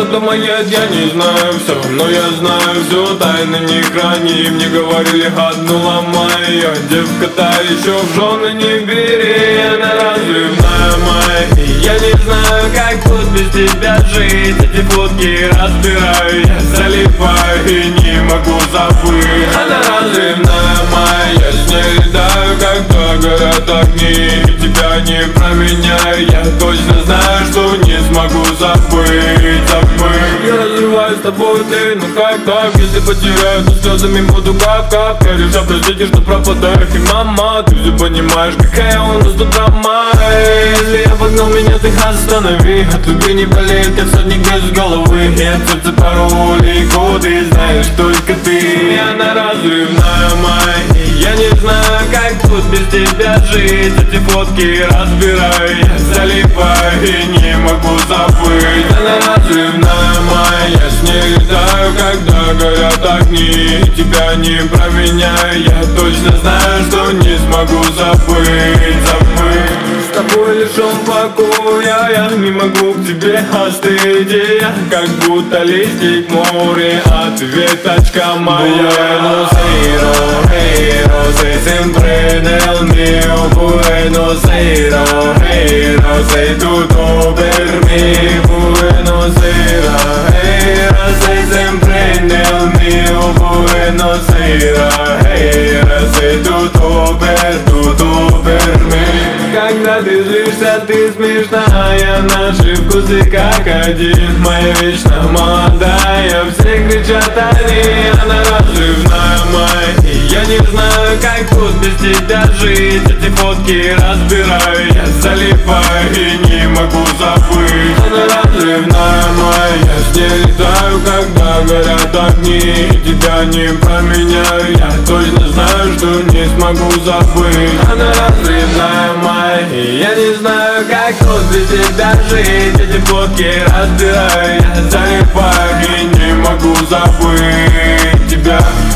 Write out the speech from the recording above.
думает, я не знаю все, но я знаю все, тайны не храни. Мне говорили, одну ломай, я девка та еще в жены не бери. Она разрывная моя, и я не знаю, как тут без тебя жить. Эти фотки разбираю, я залипаю и не могу забыть. Она разрывная моя, я с ней летаю, когда горят огни. И тебя не променяю, я точно знаю, что не смогу забыть. Я разрываю с тобой ты, ну как так? Если потеряю, то слезами буду как я решаю, простите, что пропадаю. И мама, ты все понимаешь, какая у нас тут драма. Если я погнал, меня ты останови. От любви не болеет, я всадник без головы. Я от сердца пароль и коды, знаешь только ты. Она разрывная моя, и я не знаю, как тут без тебя жить. Эти фотки разбираю, я залипаю и не могу забыть. Она разрывная моя, я с ней летаю, когда горят огни. И тебя не променяю, я точно знаю, что не смогу забыть. С тобой лишен покоя, я не могу к тебе остыть. Я как будто листик в море, ответочка моя. Buenos Aires, sei sempre nel mio Buenos Aires, sei tutto per me. Buenos Aires, sei sempre nel mio Buenos Aires, sei tutto per me. Когда ты злишься, ты смешная, наши вкусы как один. Моя вечно молодая, все кричат они. Она разрывная моя, и я не знаю, как тут без тебя жить. Эти фотки разбираю, я залипаю и не могу забыть. Она разрывная моя, я с ней летаю, когда горят огни. И тебя не променяю, я точно знаю, что не смогу забыть. Она разрывная моя, и я не знаю, как тут без тебя жить. Эти фотки разбираю, я залипаю и не могу забыть тебя.